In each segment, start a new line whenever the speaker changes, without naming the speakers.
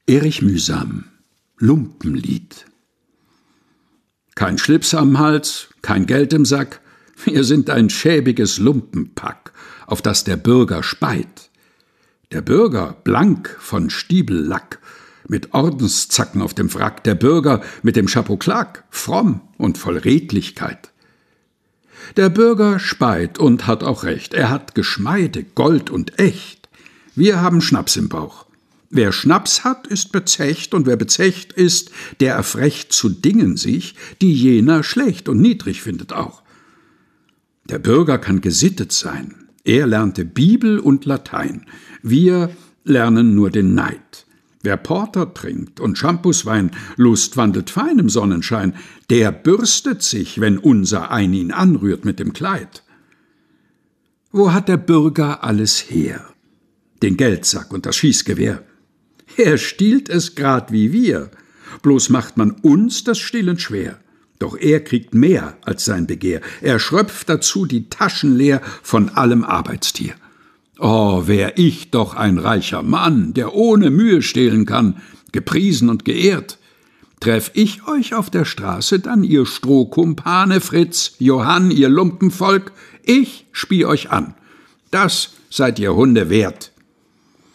Erich Mühsam, Lumpenlied. Kein Schlips am Hals, kein Geld im Sack, wir sind ein schäbiges Lumpenpack, auf das der Bürger speit. Der Bürger blank von Stiebellack, mit Ordenszacken auf dem Wrack, der Bürger mit dem Chapeau-Claque, fromm und voll Redlichkeit. Der Bürger speit und hat auch recht, er hat Geschmeide, Gold und echt. Wir haben Schnaps im Bauch. Wer Schnaps hat, ist bezecht, und wer bezecht ist, der erfrecht zu Dingen sich, die jener schlecht und niedrig findet auch. Der Bürger kann gesittet sein, er lernte Bibel und Latein, wir lernen nur den Neid. Wer Porter trinkt und Shampooswein, Lust wandelt fein im Sonnenschein, der bürstet sich, wenn unser ein ihn anrührt mit dem Kleid. Wo hat der Bürger alles her? Den Geldsack und das Schießgewehr. Er stiehlt es grad wie wir, bloß macht man uns das Stillen schwer. Doch er kriegt mehr als sein Begehr, er schröpft dazu die Taschen leer von allem Arbeitstier. Oh, wär ich doch ein reicher Mann, der ohne Mühe stehlen kann, gepriesen und geehrt. Treff ich euch auf der Straße, dann ihr Strohkumpane, Fritz, Johann, ihr Lumpenvolk, ich spie euch an. Das seid ihr Hunde wert.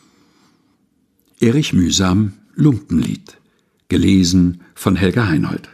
Erich Mühsam, Lumpenlied. Gelesen von Helga Heinold.